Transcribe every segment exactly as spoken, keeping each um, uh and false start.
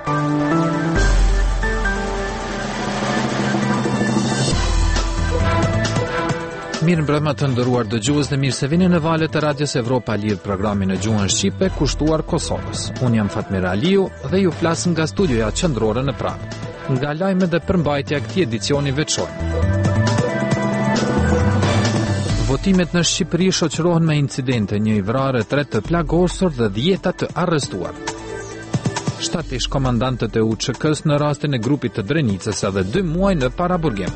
Mirë mbrëma të nderuar dëgjues dhe mirë se vini në valët e Radios Evropa Lidh, programin e gjuhën shqipe kushtuar Kosovës. Unë jam Fatmir Aliu dhe ju flas nga studioja qendrore në Prag. Nga lajmet dhe përmbajtja e këtij edicioni veçor. Votimet në Shqipëri shoqërohen me incidente, një i vrarë, tre të plagosur dhe dhjeta të arrestuar. shtatë ish komandantët e U Ç K-s në rastin e grupit të Drenicës edhe dy muaj në paraburgim.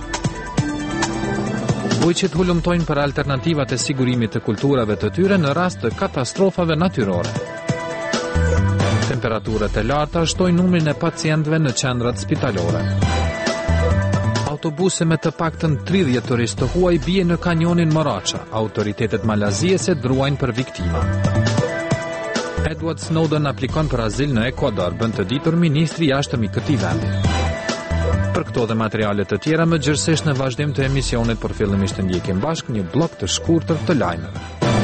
Bujqit hulumtojnë për alternativat e sigurimit të kulturave të tyre në rast të katastrofave natyrore. Temperaturat e larta shtojnë numrin e pacientëve në qendrat spitalore. Autobuse me të paktën tridhjetë turistë të huaj bie në kanjonin Moracha. Autoritetet malaziese druajnë për viktima. Edward Snowden aplikon për azil në Ekuador, bën të ditur ministri i jashtëm i këtij vendi. Për këto dhe materialet të tjera më gjërësisht në vazhdim të emisionit, por fillimisht të ndjekim bashkë një blok të shkurtër të lajmeve.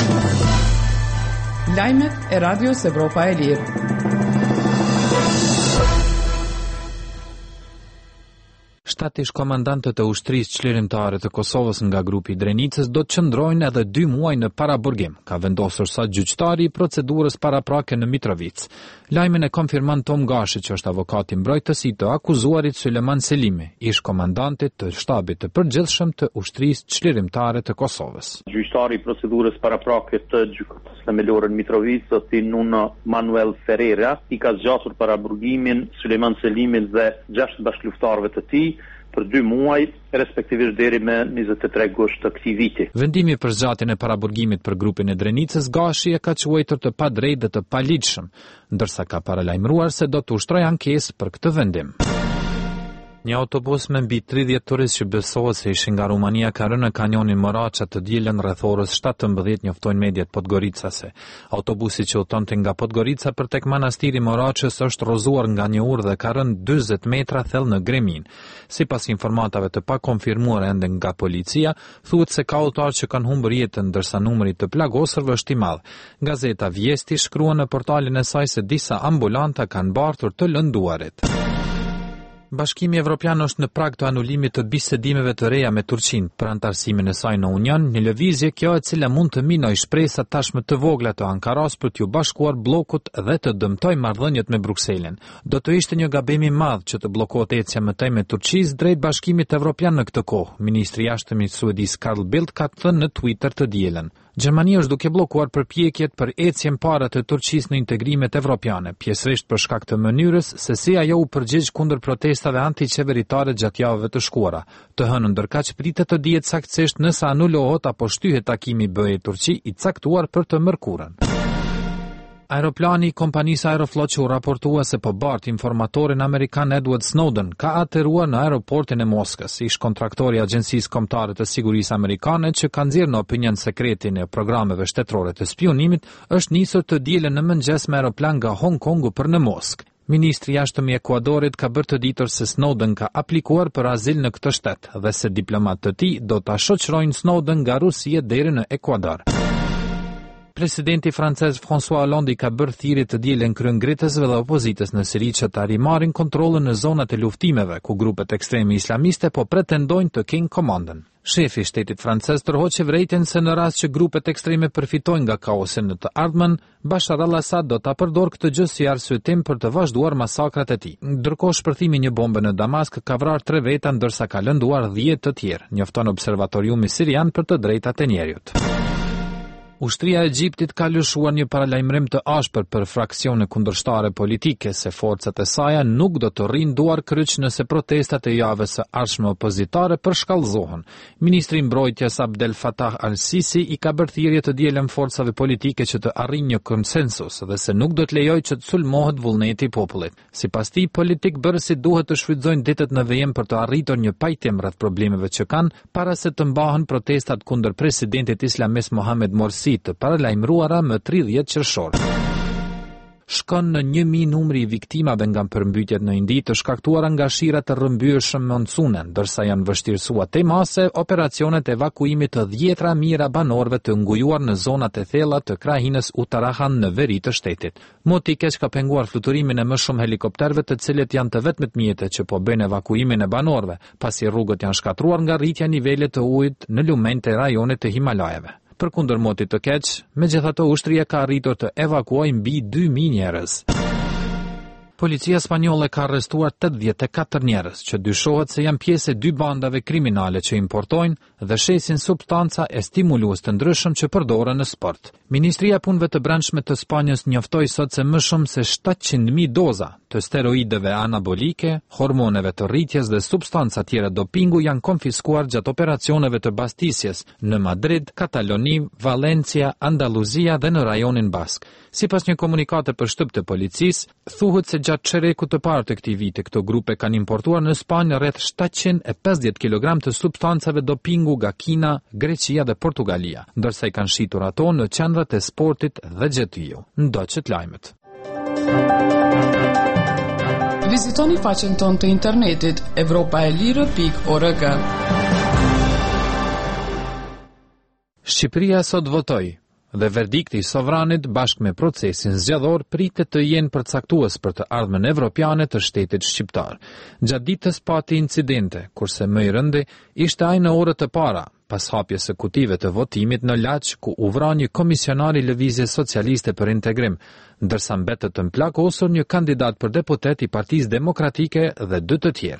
Lajmet e Radios Evropa e Lirë. shtatë ish komandantët e ushtrisë çlirimtare të Kosovës nga grupi i Drenicës do të qëndrojnë edhe dy muaj në paraburgim, ka vendosur sa gjyqtari i procedurës paraprake në Mitrovic. Lajmin e konfirmon Tom Gashi, që është avokati mbrojtës i të akuzuarit Sulejman Selimi, ish komandantit të shtabit të përgjithshëm të ushtrisë çlirimtare të Kosovës. Gjyqtari i procedurës paraprake të gjykatës themelore në Mitrovic, zoti Nuno Manuel Ferreira, i ka zgjatur paraburgimin Sulejman Selimit dhe gjashtë bashkëluftarëve të tij për dy muaj, respektivisht deri me njëzet e tre gusht të këtij viti. Vendimi për zgjatjen e paraburgimit për grupin e Drenicës, Gashi e ka quajtur të padrejtë dhe të paligjshëm, ndërsa ka paralajmëruar se do të ushtrojë ankesë për këtë vendim. Një autobus me mbi tridhjetë turistë që besohet se ishin nga Rumania ka rënë në kanjonin Moracha të dielën rreth orës shtatëmbëdhjetë, njoftojnë mediat podgoricase. Autobusi që udhtonte nga Podgorica për tek manastiri Morachës është rrozuar nga një urë dhe ka rënë dyzet metra thellë në Gremin. Sipas informatave të pakonfirmuara ende nga policia, thuhet se ka udhëtar që kanë humbur jetën, ndërsa numri të plagosurve është i madh. Gazeta Vjesti shkruan në portalin e saj se disa ambulanta kanë mbartur të lënduarit. Bashkimi Evropian është në prag të anulimit të bisedimeve të reja me Turqinë për antarësimin e saj në Union, një lëvizje kjo e cila mund të minojë shpresat tashmë të vogla të Ankaras për t'ju bashkuar bllokut dhe të dëmtojë marrëdhëniet me Brukselin. Do të ishte një gabim i madh që të bllokohet ecja më tej me Turqisë drejt Bashkimit Evropian në këtë kohë, ministri i jashtëm i Suedis Carl Bildt ka thënë në Twitter të dielën. Gjermania është duke bllokuar përpjekjet për ecjen para të Turqisë në integrimet evropiane, pjesërisht për shkak të mënyrës se si ajo u përgjigj kundër protestave antiqeveritare gjatë javëve të shkuara. Të hënën ndërkaq pritet të dihet saktësisht nëse anulohet apo shtyhet takimi B E-Turqi i caktuar për të mërkurën. Aeroplani i kompanisë Aeroflot që u raportua se po bart informatorin amerikan Edward Snowden ka aterruar në aeroportin e Moskës, ish kontraktori i Agjencisë Kombëtare të Sigurisë Amerikane që ka nxjerrë në opinion sekretin e programeve shtetërore të spionimit, është nisur të dielën në mëngjes me aeroplan nga Hong Kongu për në Moskë. Ministri i jashtëm i Ekuadorit ka bërë të ditur se Snowden ka aplikuar për azil në këtë shtet dhe se diplomatë të tij do ta shoqërojnë Snowden nga Rusia deri në Ekuador. Presidenti francez François Hollande ka bërë thirrje të dielën kryengritësve dhe opozitës në Siri që ta rimarrin kontrollin në zonat e luftimeve, ku grupet ekstreme islamiste po pretendojnë të kenë komandën. Shefi i shtetit francez tërhoqi vërejtjen se në rast që grupet ekstreme përfitojnë nga kaosi në të ardhmen, Bashar al-Assad do ta përdorë këtë gjë si arsyetim për të vazhduar masakrat e tij. Ndërkohë shpërthimi një bombe në Damask ka vrarë tre veta ndërsa ka lënduar dhjetë të tjerë, njofton observatoriumi sirian për të drejtat e njerëzit. Ushtria e Egjiptit ka lëshuar një paralajmërim të ashpër për fraksione kundërshtare politike se forcat e saj nuk do të rrinë duar kryq nëse protestat e javës së ardhshme opozitare përshkallëzohen. Ministri i Mbrojtjes Abdel Fattah al-Sisi i ka bërë thirrje të dielën forcave politike që të arrijnë një konsensus dhe se nuk do të lejojë që të sulmohet vullneti i popullit. Sipas tij, politik bërësit duhet të shfrytëzojnë ditët në vijim për të arritur një pajtim rreth problemeve që kanë para se të mbahen protestat kundër presidentit islamist Mohamed Morsi të paralajmëruara më tridhjetë qershor. shkon në një mijë numri i viktimave nga përmbytjet në Indi të shkaktuara nga shira të rrëmbyrshëm monsune, ndërsa janë vështirësuar te mase operacionet evakuimit të dhjetra mijëra banorëve të ngujuar në zonat e thella të krahinës Uttarakhand në veri të shtetit. Moti keq ka penguar fluturimin e më shumë helikopterëve, të cilët janë të vetmet mjete që po bëjnë evakuimin e banorëve, pasi rrugët janë shkatruar nga rritja e nivelit të ujit në lumenjtë e rajonit të Himalajeve. Përkundër motit të keq, megjithatë ushtria ka arritur të evakuojë mbi dy mijë njerëz. Policia spanjolle ka arrestuar tetëdhjetë e katër njerëz që dyshohet se janë pjesë e dy bandave kriminale që importojnë dhe shesin substanca e stimulues të ndryshëm që përdoren në sport. Ministria e Punëve të Brendshme të Spanjës njoftoi sot se më shumë se shtatëqind mijë doza të steroideve anabolike, hormoneve të rritjes dhe substanca tjera dopingu janë konfiskuar gjatë operacioneve të bastisjes në Madrid, Kataloni, Valencia, Andaluzia dhe në rajonin Bask. Sipas një komunikate për shtyp të policisë, thuhet se gjatë çerekut të parë të këtij viti këto grupe kanë importuar në Spanjë rreth shtatëqind e pesëdhjetë kilogram të substancave dopingu nga Kina, Greqia dhe Portugalia, ndërsa i kanë shitur ato në qendrat e sportit dhe gjetiju. Ndoqët lajmet. Vizitoni faqen tonë të internetit evropaelire pikë org. Shqipëria sot votoi dhe verdikti i sovranit bashkë me procesin zgjedhor pritet të jenë përcaktues për të ardhmen evropiane të shtetit shqiptar. Gjatë ditës pati incidente, kurse më i rëndi ishte ai në orët e para, pas hapjes së kutive të votimit në Laç, ku u vra një komisionar i Lëvizjes Socialiste për Integrim, ndërsa mbetet të mplakosur një kandidat për deputet i Partisë Demokratike dhe dy të tjerë.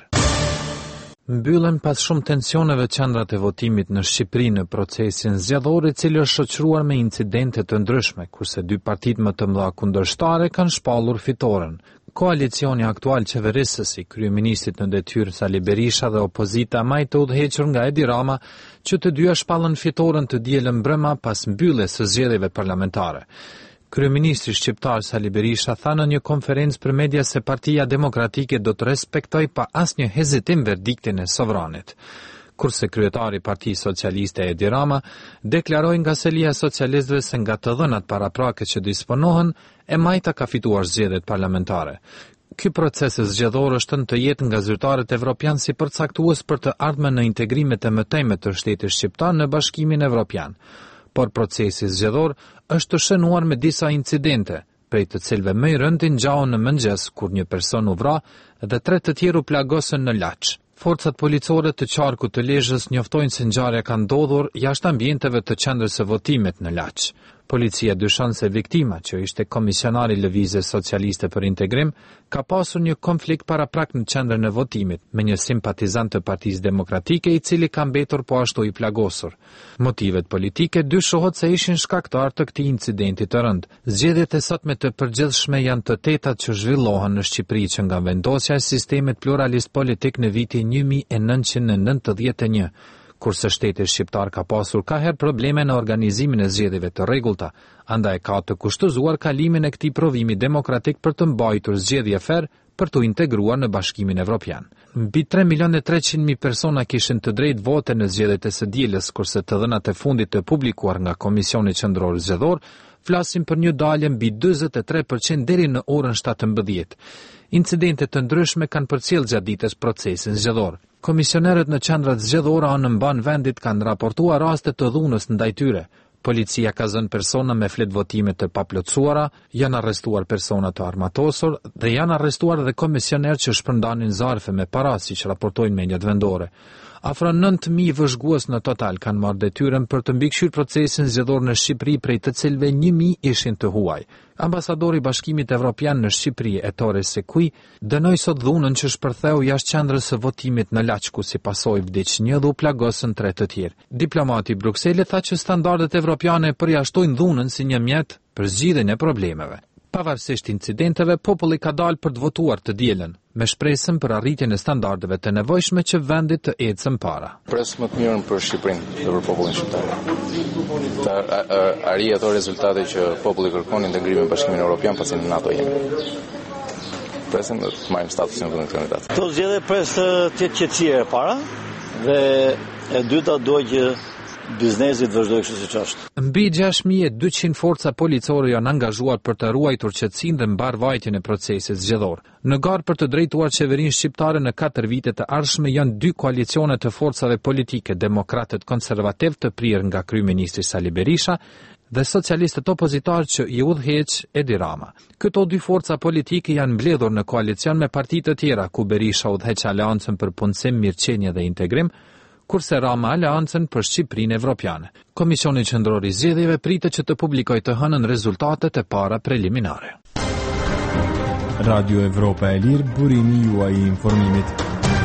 Mbyllen pas shumë tensioneve qendrat e votimit në Shqipëri në procesin zgjedhor, i cili është shoqëruar me incidente të ndryshme, kurse dy partitë më të mëdha kundërshtare kanë shpallur fitoren. Koalicioni aktual qeverisës i kryeministit në detyrë Sali Berisha dhe opozita më të udhëhequr nga Edi Rama, që të dyja shpallën fitoren të dielën mbrëma pas mbylljes së zgjedhjeve parlamentare. Kryeministri shqiptar Sali Berisha tha në një konferencë për media se Partia Demokratike do të respektojë pa asnjë hezitim verdiktin e sovranit. Kurse kryetari i Partisë Socialiste Edi Rama deklaroi nga selia e socialistëve se nga të dhënat paraprake që disponohen, e majta ka fituar zgjedhjet parlamentare. Ky proces zgjedhor është të jetë nga zyrtarët evropian si përcaktues për të ardhmen në integrimet e mëtejme të shtetit shqiptar në Bashkimin Evropian. Por procesi zgjedhor është të shënuar me disa incidente, prej të cilëve më i rëndi ngjau në mëngjes kur një person u vra dhe tre të tjerë u plagosën në Laç. Forcat policore të qarkut të Lezhës njoftojnë se ngjarja ka ndodhur jashtë ambienteve të qendrës së votimit në Laç. Policia dyshon se viktima, që ishte komisionari i Lëvizjes Socialiste për Integrim, ka pasur një konflikt paraprak në qendrën e votimit me një simpatizant të Partisë Demokratike i cili ka mbetur po ashtu i plagosur. Motivet politike dyshohet se ishin shkaktar të këtij incidenti të rënd. Zgjedhjet e sotme të përgjithshme janë të tetat që zhvillohen në Shqipëri që nga vendosja e sistemit pluralist politik në vitin një mijë e nëntëqind e nëntëdhjetë e një. Kurse shteti shqiptar ka pasur ka herë probleme në organizimin e zgjedhjeve të rregullta, andaj ka të kushtozuar kalimin e këtij provimi demokratik për të mbajtur zgjedhje fer për të integruar në Bashkimin Evropian. Mbi tre milionë e treqind mijë persona kishin të drejtë vote në zgjedhjet e së dielës, kurse të dhënat e fundit të publikuar nga Komisioni Qendror Zgjedhor flasin për një dalje mbi njëzet e tre përqind deri në orën shtatëmbëdhjetë. Incidente të ndryshme kanë përcjellë gjatë ditës procesin zgjedhor. Komisionerët në qendrat zgjedhore anë mban vendit kanë raportuar raste të dhunës ndaj tyre. Policia ka zënë persona me flet votime të paplotësuara, janë arrestuar persona të armatosur dhe janë arrestuar edhe komisionerë që shpërndanin zarfe me para, siç raportojnë mediat vendore. Afro nëntë mijë vëzhgues në total kanë marrë detyrën për të mbikëqyrë procesin zgjedhor në Shqipëri, prej të cilëve një mijë ishin të huaj. Ambasadori i Bashkimit Evropian në Shqipëri, Ettore Sekui, dënoi sot dhunën që shpërtheu jashtë qendrës së votimit në Laç, ku si pasojë vdiq një dhe u plagosën tre të tjerë. Diplomati i Brukselit tha që standardet evropiane përjashtojnë dhunën si një mjet për zgjidhjen e problemeve. Pavarësisht incidenteve, populli ka dalë për të votuar të dielën, me shpresën për arritjen e standardeve të nevojshme që vendi të ecë para. Pres më të mirën për Shqipërinë dhe për popullin shqiptar. Të arrijë ato rezultate që populli kërkon, integrimin në Bashkimin Evropian, pasi në NATO jemi. Presim të marrim statusin e vendit kandidat. Këto zgjedhje pres të jetë qetësia e para dhe e dyta duhet që biznesit vazhdoi kështu siç është. Mbi gjashtë mijë e dyqind forca policore janë angazhuar për të ruajtur qetësinë dhe mbarvajtjen e procesit zgjedhor. Në garë për të drejtuar qeverinë shqiptare në katër vitet të ardhshme janë dy koalicione të forcave politike, demokratët konservativ të prirë nga kryeministri Sali Berisha dhe socialistët opozitar që i udhëheq Edi Rama. Këto dy forca politike janë mbledhur në koalicion me parti të tjera, ku Berisha udhëheq Aleancën për punësim, mirëqenie dhe integrim, kurse Rama Aleancën për Shqipërinë Evropiane. Komisioni Qendror i Zgjedhjeve pritet që të publikojë të hënën rezultatet e para preliminare. Radio Evropa e Lirë, burimi juaj i informimit.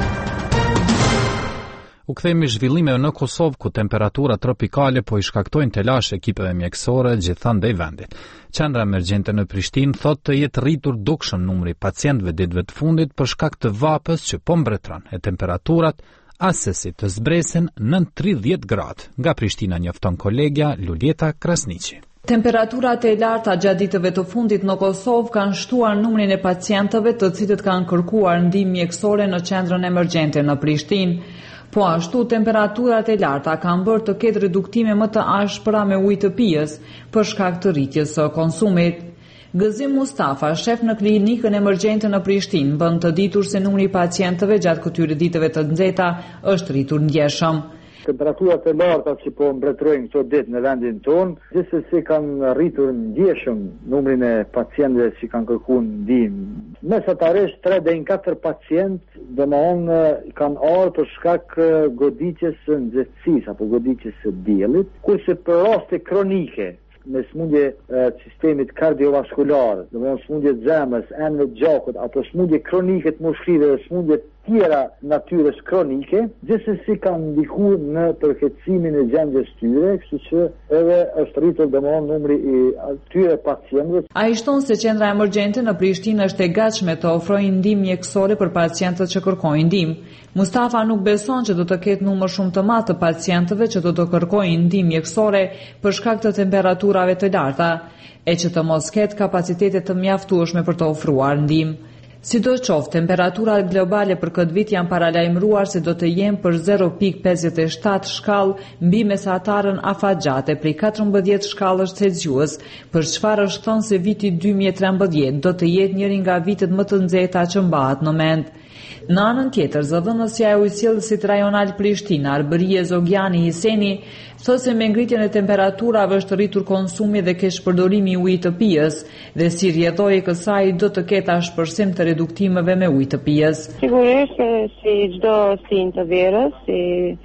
U kthehemi zhvillimeve në Kosovë, ku temperaturat tropikale po i shkaktojnë telash ekipeve mjekësore gjithandej vendit. Qendra emergjente në Prishtinë thotë të jetë rritur dukshëm numri pacientëve ditëve të fundit për shkak të vapës që po mbretëron e temperaturat asesi të zbresin në tridhjetë gradë. Nga Prishtina njofton kolegja Luljeta Krasniqi. Temperaturat e larta gjatë ditëve të fundit në Kosovë kanë shtuar numrin e pacientëve të cilët kanë kërkuar ndihmë mjekësore në qendrën emergjente në Prishtinë. Po ashtu, temperaturat e larta kanë bërë të ketë reduktime më të ashpra me ujë të pijës për shkak të rritjes së konsumit. Gëzim Mustafa, shef në klinikën emergjente në Prishtinë, bën të ditur se numri i pacientëve gjatë këtyre ditëve të nxehta është rritur ndjeshëm. Temperaturat e larta që po mbretërojnë këto ditë në vendin tonë, gjithsesi kanë rritur ndjeshëm numrin e pacientëve që kanë kërkuar ndihmë. Mesatarisht tre deri në katër pacientë domthonë kanë ardhur për shkak goditjes së nxehtësisë apo goditjes së diellit, kurse për raste kronike me smundje e sistemit kardiovaskular, domthonë smundje të zemrës, enëve të gjakut apo smundje kronike të mushkujve dhe smundje tjera natyrës kronike, gjithsesi kanë ndikuar në përkeqësimin e gjendjes tyre, kështu që edhe është rritur domthonë numri i atyre pacientëve. Ai shton se qendra emergjente në Prishtinë është e gatshme të ofrojë ndihmë mjekësore për pacientët që kërkojnë ndihmë. Mustafa nuk beson që do të ketë numër shumë të madh të pacientëve që do të kërkojnë ndihmë mjekësore për shkak të temperaturave të larta, e që të mos ketë kapacitete të mjaftueshme për të ofruar ndihmë. Sidoqoftë, temperaturat globale për këtë vit janë paralajmëruar se do të jenë për zero pikë pesëdhjetë e shtatë shkallë mbi mesatarën afatgjate prej katërmbëdhjetë shkallësh Celsius, për çfarë është thënë se viti dy mijë e trembëdhjetë do të jetë njëri nga vitet më të nxehta që mbahet në mend. Në anën tjetër, zëdhënësja e ujësjellësit rajonal Prishtina, Arbërie Zogjani Hiseni, thotë se me ngritjen e temperaturave është rritur konsumi dhe keqpërdorimi i ujit të pijës dhe si rrjedhoi e kësaj do të ketë ashpërsim të reduktimeve me ujë të pijës. Sigurisht si çdo stin të verës, si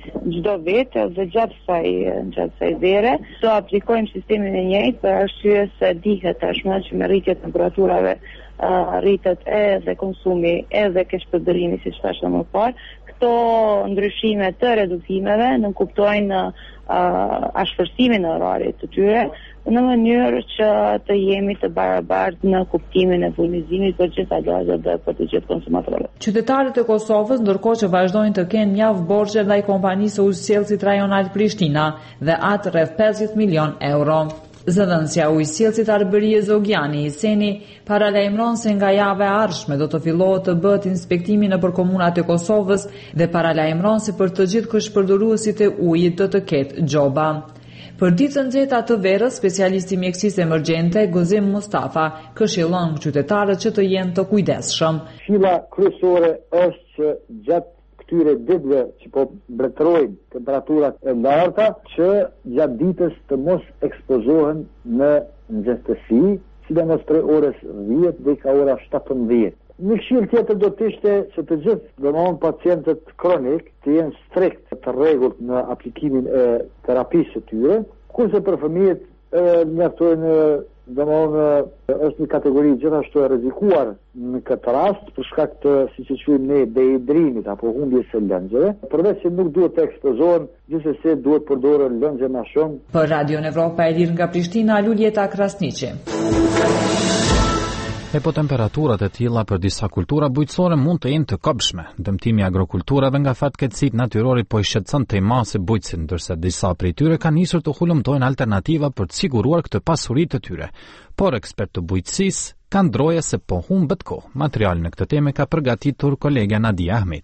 çdo vit dhe gjatë kësaj gjatë kësaj vere, do aplikojmë sistemin e njëjtë për arsye se dihet tashmë që me rritje të temperaturave Uh, rritet edhe konsumi edhe keqpërdorimi siç thashë më parë. Këto ndryshime të reduktimeve nënkuptojnë uh, ashpërsimin e orarit të tyre në mënyrë që të jemi të barabartë në kuptimin e furnizimit për gjitha lagjet dhe për të gjithë konsumatorët. Qytetarët e Kosovës, ndërkohë që vazhdojnë të kenë mjaft borxhe ndaj kompanisë së ujësjellësit rajonal Prishtina dhe atë rreth pesëdhjetë milion euro. Zëdhënësja ujësjellësit Arbërie Zogjani Hiseni paralajmëron se nga java e ardhshme do të fillohet të bëhet inspektimi nëpër komunat e Kosovës dhe paralajmëron se për të gjithë këshpërdoruesit e ujit do të ketë gjoba. Për ditë të nxehta të verës, specialisti i mjekësisë emergjente Gozim Mustafa këshillon qytetarët që të jenë të kujdesshëm. Këshilla kryesore është që gjatë këtyre ditëve që po mbretërojnë temperaturat e larta, që gjatë ditës të mos ekspozohen në nxehtësi, sidomos prej orës dhjetë deri ka ora shtatëmbëdhjetë. Një këshill tjetër do të ishte që të gjithë domthonë pacientët kronik të jenë strikt të rregullt në aplikimin e terapisë së tyre, kurse për fëmijët mjaftojnë domthonë është një kategori gjithashtu e rrezikuar në këtë rast për shkak të, siç e quajmë ne, dehidrimit apo humbjes së lëngjeve. Përveç se nuk duhet të ekspozohen, gjithsesi duhet përdorur lëngje më shumë. Për Radio Evropa e Lirë nga Prishtina, Luljeta Krasniqi. E po temperaturat e tilla për disa kultura bujqësore mund të jenë të kopshme. Dëmtimi i agrokulturave nga fatkeqësitë natyrore po i shqetëson të masë bujqësin, ndërsa disa prej tyre kanë nisur të hulumtojnë alternativa për të siguruar këtë pasuri të tyre. Por ekspertë të bujqësisë kanë droje se po humbet kohë. Materialin në këtë temë ka përgatitur kolegja Nadia Ahmeti.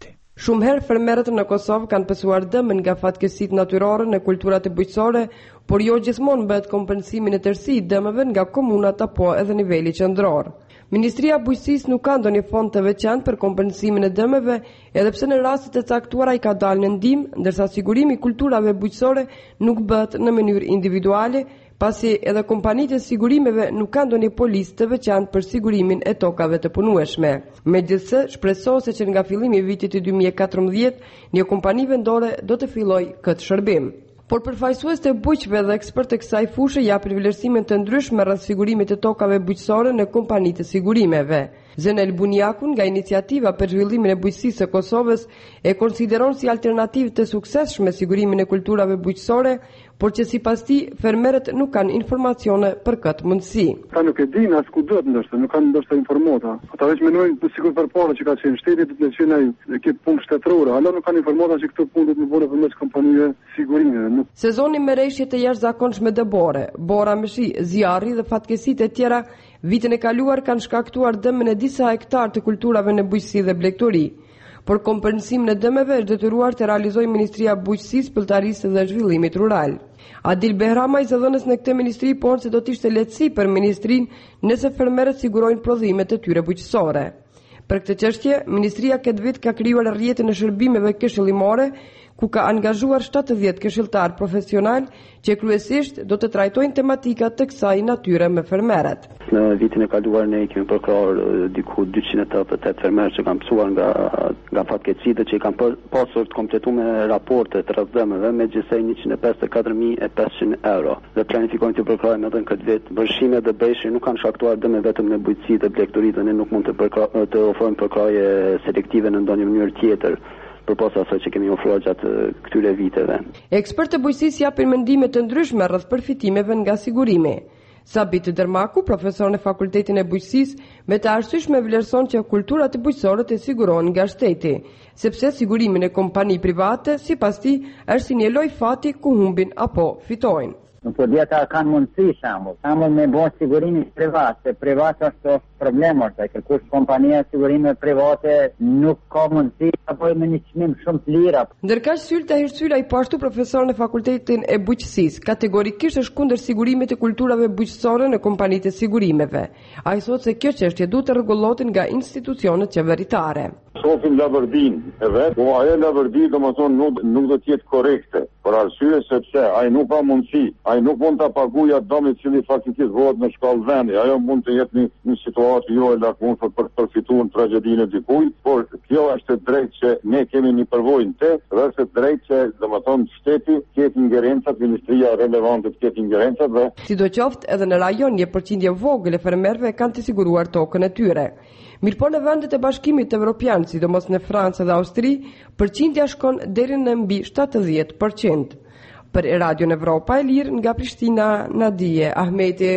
Shumë herë fermerët në Kosovë kanë pësuar dëmën nga fatkeqësitë natyrore në kulturat e bujqësore, por jo gjithmonë bëhet kompensimin e tërësisë dëmeve nga komunat apo edhe niveli qendror. Ministria e Bujqësisë nuk ka ndonjë fond të veçantë për kompensimin e dëmeve, edhe pse në rastet e caktuara ai ka dalë në ndihmë, ndërsa sigurimi i kulturave bujqësore nuk bëhet në mënyrë individuale, pasi edhe kompanitë e sigurimeve nuk kanë ndonjë policë të veçantë për sigurimin e tokave të punueshme. Megjithëse, shpresohet që nga fillimi i vitit dy mijë e katërmbëdhjetë një kompani vendore do të fillojë këtë shërbim. Por përfaqësues të bujqëve dhe ekspertë e kësaj fushë japin vlerësime të ndryshme rreth sigurimit të tokave bujqësore në kompanitë e sigurimeve. Zenel Buniakun nga Iniciativa për Zhvillimin e Bujqësisë së Kosovës e konsideron si alternativë të suksesshme sigurimin e kulturave bujqësore, por që sipas tij fermerët nuk kanë informacione për këtë mundësi. Ata nuk e dinë as ku duhet ndoshta, nuk kanë ndoshta informata. Ata vetëm mendojnë të sigurt përpara që ka qenë shteti të pëlqen ai këtë punë shtetërore, hala nuk kanë informata se këto punë do të bëhen përmes kompanive sigurimeve. Sezoni me rreshje të jashtëzakonshme dëbore, bora me shi, zjarri dhe fatkeqësitë e tjera vitin e kaluar kanë shkaktuar dëmën e disa hektar të kulturave në bujqësi dhe blegtori. Por kompensimin e dëmeve është detyruar të realizojë Ministria e Bujqësisë, Pelltarisë dhe Zhvillimit Rural. Adil Behrama, i zëdhënës në këtë ministri, por se do të ishte lehtësi për ministrinë nëse fermerët sigurojnë prodhimet e tyre bujqësore. Për këtë çështje, ministria këtë vit ka krijuar rrjetin e shërbimeve këshillimore, ku ka angazhuar shtatëdhjetë këshilltar profesional që kryesisht do të trajtojnë tematika të kësaj natyre me fermerët. Në vitin e kaluar ne kemi përkrahur diku dyqind e tetëdhjetë e tetë fermerë që kanë pësuar nga nga fatkeqësitë që i kanë pasur të kompletuar raporte të rrëdhëmeve me gjithsej njëqind e pesëdhjetë e katër mijë e pesëqind euro. Dhe planifikojmë të përkrahojmë edhe në këtë vit. Vërshimet dhe bejshi nuk kanë shkaktuar dëme vetëm në bujqësi dhe blegtori dhe ne nuk mund të përkrah, të ofrojmë përkrahje selektive në ndonjë mënyrë tjetër, përposa asaj që kemi ofruar gjatë këtyre viteve. Ekspertë e bujqësisë japin mendime të ndryshme rreth përfitimeve nga sigurimi. Sabit Dermaku, profesor në Fakultetin e Bujqësisë, me të arsyeshme vlerëson që kulturat e bujqësore të sigurohen nga shteti, sepse sigurimin e kompani private, sipas tij, është si një loj fati ku humbin apo fitojnë. Nuk po dhjeta kanë mundësi shambull. Shambull me bo sigurimi privat, se privat është problem është, kërkush kompania sigurime private nuk ka mundësi apo me një çmim shumë të lira. Ndërkaq Sylta Hirsyla, i pashtu profesor në Fakultetin e Bujqësisë, kategorikisht është kundër sigurimit të kulturave bujqësore në kompanitë e sigurimeve. Ai thotë se kjo çështje duhet të rregullohet nga institucionet qeveritare. Shohim lavërdin e vet, po ajo lavërdi domethënë nuk nuk do të jetë korrekte, për arsye sepse ai nuk ka mundësi, ai nuk mund ta paguajë atë dëm i cili faktikisht vohet në shkallë vendi. Ajo mund të jetë një, një situatë jo e lakuar për përfituar tragjedinë e dikujt, por kjo është e drejtë që ne kemi një përvojë të, dhe është e drejtë që domethënë shteti të ketë ingerencat, ministria relevante të ketë ingerencat dhe sidoqoftë edhe në rajon një përqindje vogël e fermerëve kanë të siguruar tokën e tyre. Mirëpo në vendet e Bashkimit Evropian, sidomos në Francë dhe Austri, përqindja shkon deri në mbi shtatëdhjetë përqind. Për Radion Evropa e Lirë nga Prishtina, Nadije Ahmeti.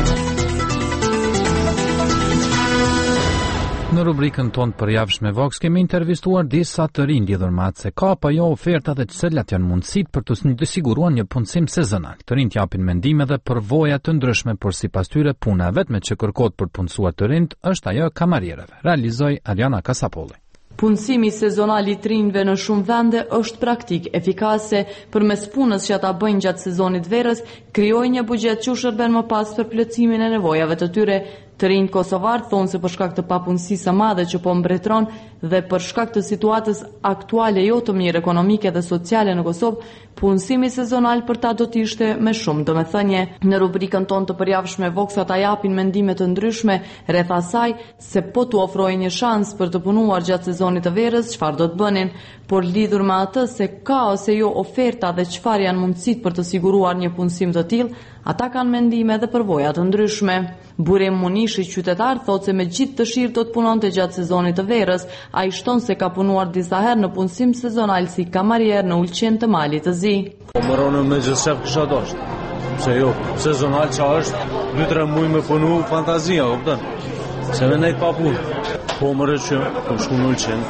Në rubrikën tonë për javshme Vox kemi intervistuar disa të rinj lidhur me atë se ka apo jo oferta dhe cilat janë mundësitë për të siguruar një punësim sezonal. Të rinjt japin mendime dhe përvoja të ndryshme, por sipas tyre puna vetme që kërkohet për punësuar të rinjt është ajo e kamarierëve. Realizoi Ariana Kasapolli. Punësimi sezonal i trinjve në shumë vende është praktik efikase, përmes punës që ata bëjnë gjatë sezonit verës, krijojnë një buxhet që u shërben më pas për plotësimin e nevojave të tyre. Të rinjt kosovar thonë se për shkak të papunësisë së madhe që po mbretëron dhe për shkak të situatës aktuale jo të mirë ekonomike dhe sociale në Kosovë, punësimi sezonal për ta do të ishte me shumë domethënie. Në rubrikën tonë të përjavshme Vox ata japin mendime të ndryshme rreth asaj se po t'u ofrojë një shans për të punuar gjatë sezonit të verës, çfarë do të bënin, por lidhur me atë se ka ose jo oferta dhe çfarë janë mundësitë për të siguruar një punësim të tillë, ata kanë mendime dhe përvoja të ndryshme. Burim Munishi, qytetar, thotë se me gjithë dëshirë do të punonte gjatë sezonit të verës. Ai shton se ka punuar disa herë në punësim sezonal si kamarier në Ulqen të Malit të Zi. Po mëronë me gjithë kisha dashur. Se jo, sezonal që është dy tre muaj me punu fantazia, kupton? Se me nejt pa punë. Po mërë që, po shku në Ulqen.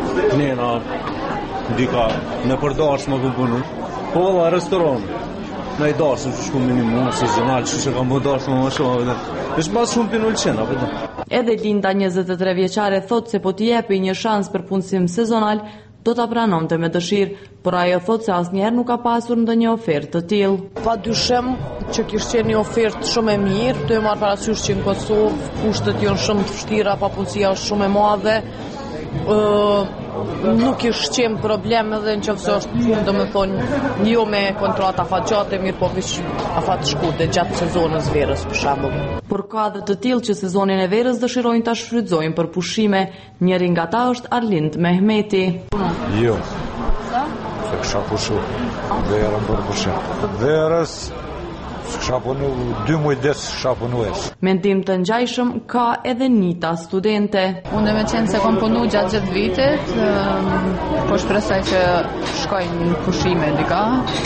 Nena, dika, në përdarës më ku punu. Po valla restoran. në i darësëm që shku minimum, sezonal, që që kam bu darësëm më shumë, është pas shumë për nullë qenë, apë dhe. Edhe Linda njëzet e tre vjeçare thot se po t'i jepi një shans për punësim sezonal, do ta pranonte me dëshirë, por ajo thot se asnjëherë nuk ka pasur ndonjë ofertë të tillë. Pa dyshim që kishte qenë një ofertë shumë e mirë, të marr parasysh që në Kosovë kushtet janë shumë të vështira, papunësia është shumë e madhe. Ë nuk ishte qenë problem edhe nëse është punë, domethënë jo me kontrata fatgjate, mirë po vish afat shkurtë gjatë sezonit verës për shembull. Por ka edhe të tillë që sezonin e verës dëshirojnë ta shfrytëzojnë për pushime. Njëri nga ta është Arlind Mehmeti. Jo. Se kisha pushu verën për pushim. Verës kisha punu dy muaj des kisha punu es. Mendim të ngjajshëm ka edhe Nita, studente. Unë me qenë se kom punu gjatë gjithë vitit, po shpresoj që shkoj në pushime dika.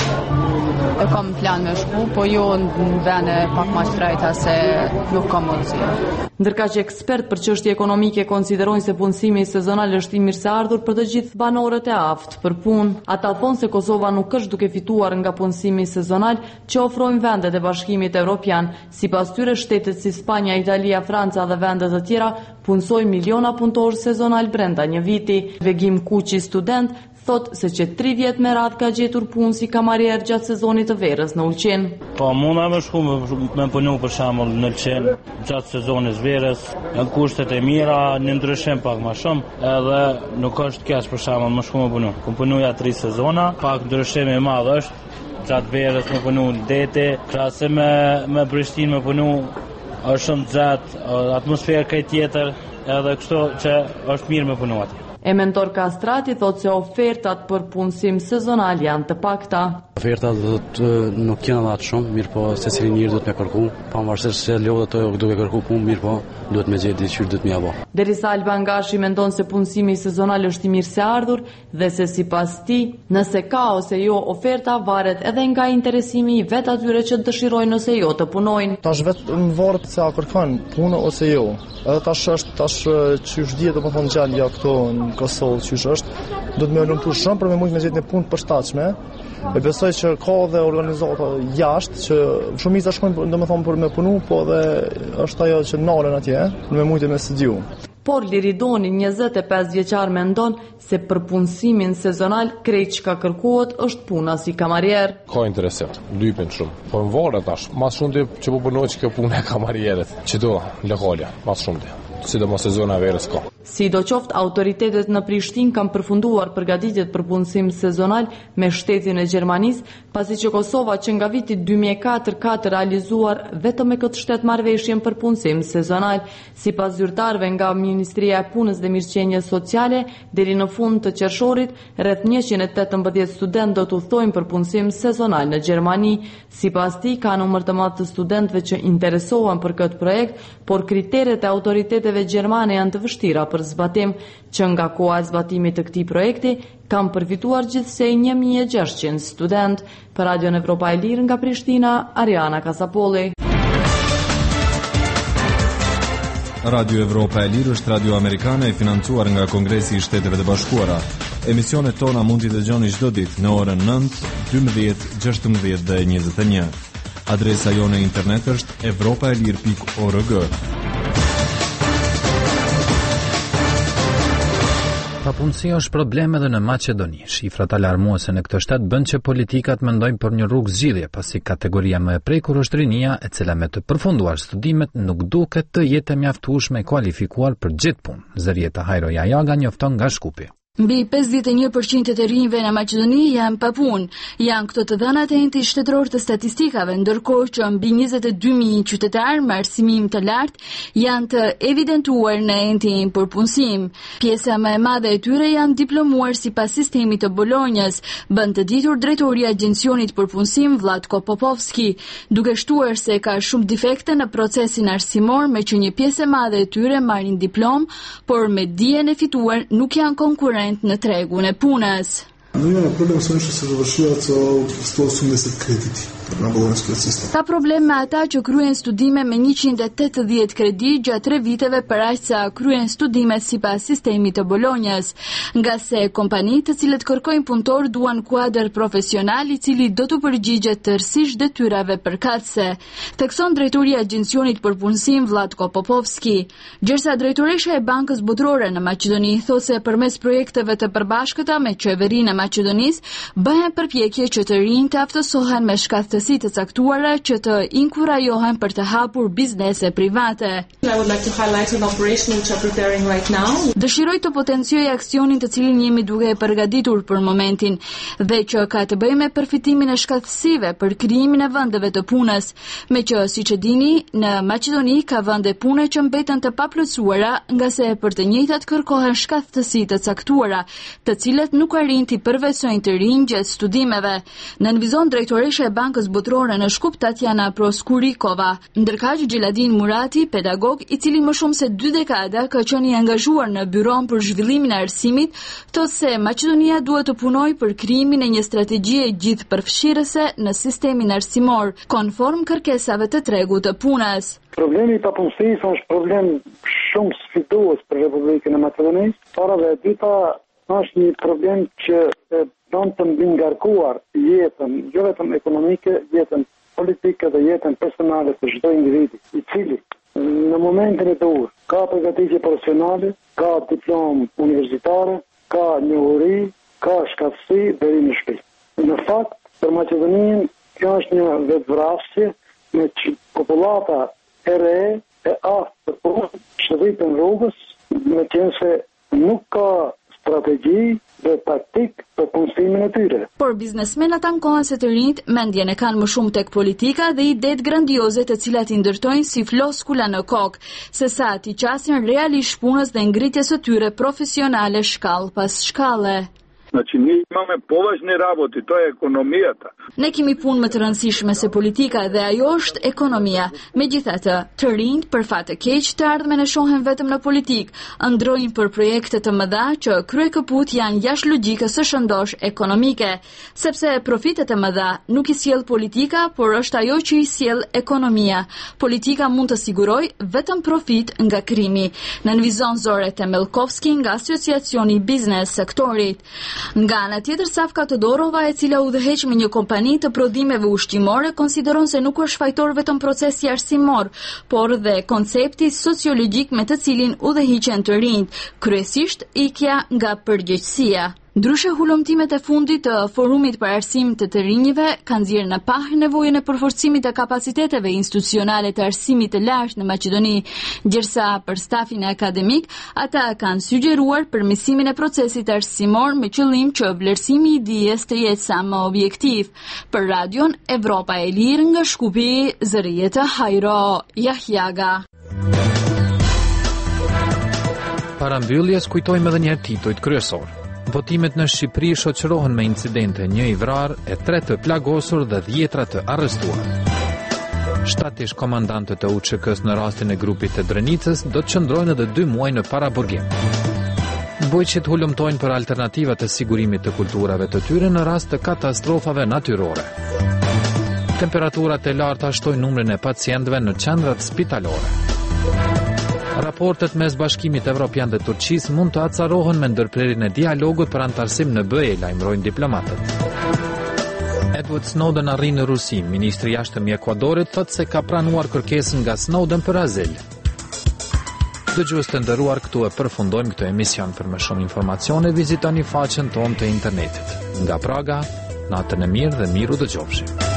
E kam plan me shku, po jo në vene pak ma shtrejta se nuk kam mundësi. Ndërka që ekspert për çështje ekonomike konsiderojnë se punësimi sezonal është i mirëseardhur për të gjithë banorët e aftë për punë. Ata thonë se Kosova nuk është duke fituar nga punësimi sezonal që ofrojnë vendet e Bashkimit Evropian. Sipas tyre, shtetet si Spanja, Italia, Franca dhe vendet të tjera punësojnë miliona punëtorë sezonal brenda një viti. Vegim Kuqi, student, thot se që tri vjet me radhë ka gjetur punë si kamarier gjatë sezonit të verës në Ulqin. Po munda me shku me, me punu për shembull në Ulqin gjatë sezonit verës, në kushtet e mira, në ndryshim pak më shumë, edhe nuk është keq për shembull më shku me punu. Kum punuja tri sezona, pak ndryshim i madh është gjatë verës me punu në dete, krahasë me me Prishtinë me punu është shumë gjatë, atmosferë kaj tjetër, edhe kështu që është mirë me punu atë. E mentor Kastrati thot se ofertat për punësim sezonal janë të pakta. Ofertat do të nuk janë atë shumë, mirë po secili njeri duhet me kërku, pavarësisht se lodhet ato duke kërku punë, mirë po duhet me gjetë diçka duhet më apo. Derisa Alban Gashi mendon se punësimi sezonal është i mirëseardhur dhe se sipas tij, nëse ka ose jo oferta varet edhe nga interesimi i vet atyre që dëshirojnë ose jo të punojnë. Tash vetëm varet se a kërkon punë ose jo. Edhe tash është tash çysh dihet domethënë gjallja këto në Kosovë çysh është, do të më lumtur shumë për me mund me gjetë një punë të përshtatshme. E besoj që ka dhe organizata jashtë që shumica shkojnë domethënë për me punu, po edhe është ajo që nalen atje, për me mujtë me studiu. Por Liridoni, njëzet e pesë vjeçar, mendon se për punësimin sezonal krejt që ka kërkohet është puna si kamarier. Ka interesat, lypen shumë. Po më varet tash, mas shumë që po punoj që kjo puna e kamarierit, që do lokalja, mas shumë sidomos sezona verës ka. Sidoqoftë, autoritetet në Prishtinë kanë përfunduar përgatitjet për punësim sezonal me shtetin e Gjermanisë, pasi që Kosova që nga viti dy mijë e katër ka të realizuar vetëm me këtë shtet marrëveshjen për punësim sezonal. Sipas zyrtarëve nga Ministria e Punës dhe Mirëqenies Sociale, deri në fund të qershorit, rreth njëqind e tetëmbëdhjetë studentë do të udhtojnë për punësim sezonal në Gjermani. Sipas tij, ka numër të madh të studentëve që interesohen për këtë projekt, por kriteret e autoriteteve gjermane janë të vështira për zbatim, që nga koha e zbatimit të këtij projekti kanë përfituar gjithsej një mijë e gjashtëqind student. Për Radion Evropa e Lirë nga Prishtina, Ariana Kasapolli. Radio Evropa e Lirë është radio amerikane e financuar nga Kongresi i Shteteve të Bashkuara. Emisionet tona mund t'i dëgjoni çdo ditë në orën nëntë, dymbëdhjetë, gjashtëmbëdhjetë dhe njëzet e një. Adresa jone internet është evropaelir pikë org. Papunësia është problem edhe në Maqedoni. Shifrat alarmuese në këtë shtet bën që politikat mendojnë për një rrugë zgjidhje, pasi kategoria më e prekur është rinia, e cila me të përfunduar studimet nuk duket të jetë mjaftueshme e kualifikuar për gjithë punë. Zërieta Hajro Jajaga njofton nga Shkupi. Mbi pesëdhjetë e një përqind të rinjve në Maqedoni janë pa punë. Janë këto të dhënat e Enti Shtetëror të Statistikave, ndërkohë që mbi njëzet e dy mijë qytetarë me arsimim të lartë janë të evidentuar në Entin për punësim. Pjesa më e madhe e tyre janë diplomuar sipas sistemit të Bolonjës, bën të ditur drejtori i Agjencionit për punësim Vlatko Popovski, duke shtuar se ka shumë defekte në procesin arsimor, me që një pjesë e madhe e tyre marrin diplomë, por me dijen e fituar nuk janë konkurrentë në tregun e punës. No i problem są jeszcze se završila co sto osamdeset krediti. Ka problem me ata që kryen studime me njëqind e tetëdhjetë kredi gjatë tre viteve për aq sa kryen studime sipas sistemit të Bolonjës, nga se kompanitë të cilët kërkojnë punëtor duan kuadër profesional i cili do të përgjigjet tërësisht detyrave përkatëse, thekson drejtoria e Agjencionit për Punësim Vlatko Popovski. Gjërsa drejtoresha e Bankës Botërore në Maqedoni thotë se përmes projekteve të përbashkëta me qeverinë e Maqedonisë bëhen përpjekje që të rinjtë të aftësohen me shkathësi të caktuara që të inkurajohen për të hapur biznese private. I would like to highlight an operation which are preparing right now. Dëshiroj të potencioj aksionin të cilin jemi duke e përgatitur për momentin dhe që ka të bëjë me përfitimin e shkathësive për krijimin e vendeve të punës, me që siç e dini, në Maqedoni ka vende pune që mbeten të paplotësuara, nga se për të njëjtat kërkohen shkathësi të caktuara, të cilat nuk arrin të përvecojnë të rinj gjatë studimeve. Në nënvizon drejtoresha e Bankës Botërore në Shkup Tatjana Proskurikova, ndërkaq Gjeladin Murati, pedagog i cili më shumë se dy dekada ka qenë i angazhuar në Byron për zhvillimin e arsimit, thotë se Maqedonia duhet të punojë për krijimin e një strategjie gjithëpërfshirëse në sistemin arsimor, konform kërkesave të tregut të punës. Problemi i papunësisë është problem shumë sfidues për Republikën e Maqedonisë. Para dhe e dyta është një problem që don të mbingarkuar jetën, jo vetëm ekonomike, jetën politike dhe jetën personale të çdo individi, i cili në momentin e dur ka përgatitje profesionale, ka diplomë universitare, ka njohuri, ka shkatësi deri në shtëpi. Në fakt, për Maqedoninë kjo është një vetvrasje me që popullata e re e aftë për shëritën rrugës, me qenë se nuk ka strategji dhe taktik për punësimin e tyre. Por biznesmenat ankohen se të rinjt mendjen e kanë më shumë tek politika dhe idetë grandioze të cilat i ndërtojnë si floskula në kokë, sesa t'i qasin realisht punës dhe ngritjes së tyre profesionale shkallë pas shkalle. Znači, mi imamo považne работи, to je ekonomията. Ne kemi punë më të rëndësishme se politika dhe ajo është ekonomia. Megjithatë, të rinjt për fat të keq të ardhmen e shohen vetëm në politikë, ndrojnë për projekte të mëdha që kryekëput janë jashtë logjikës së shëndosh ekonomike, sepse profitet e mëdha nuk i sjell politika, por është ajo që i sjell ekonomia. Politika mund të sigurojë vetëm profit nga krimi. Nënvizon Zore Temelkovski nga Asociacioni i Biznes Sektorit. Nga ana tjetër, Safka Todorova, e cila udhëheq me një kompani të prodhimeve ushqimore, konsideron se nuk është fajtor vetëm procesi arsimor, por dhe koncepti sociologjik me të cilin udhëhiqen të rinjt, kryesisht ikja nga përgjegjësia. Ndryshe, hulumtimet e fundit të forumit për arsim të të rinjve kanë nxjerrë në pahë nevojën e përforcimit të kapaciteteve institucionale të arsimit të lartë në Maqedoni, ndërsa për stafin akademik, ata kanë sugjeruar përmirësimin e procesit arsimor me qëllim që vlerësimi i dijes të jetë sa më objektiv. Për Radion Evropa e Lirë nga Shkupi, Zërieta Hajro Jahjaga. Para mbylljes kujtojmë edhe një herë titujt kryesor. Votimet në Shqipëri shoqërohen me incidente, një i vrarë, e tre të plagosur dhe dhjetra të arrestuar. Shtatë ish komandantët e U Ç K-s në rastin e grupit të Drenicës do të qëndrojnë edhe dy muaj në paraburgim. Bujqit hulumtojnë për alternativat të sigurimit të kulturave të tyre në rast të katastrofave natyrore. Temperaturat e larta shtojnë numrin e pacientëve në qendrat spitalore. Raportet mes Bashkimit Evropian dhe Turqisë mund të acarohen me ndërprerjen e dialogut për antarësim në B E, lajmërojnë diplomatët. Edward Snowden arrin në Rusi. Ministri i jashtëm i Ekuadorit thotë se ka pranuar kërkesën nga Snowden për azil. Dëgjues të nderuar, këtu e përfundojmë këtë emision. Për më shumë informacione vizitoni faqen tonë të internetit. Nga Praga, natën e mirë dhe miru dëgjofshi.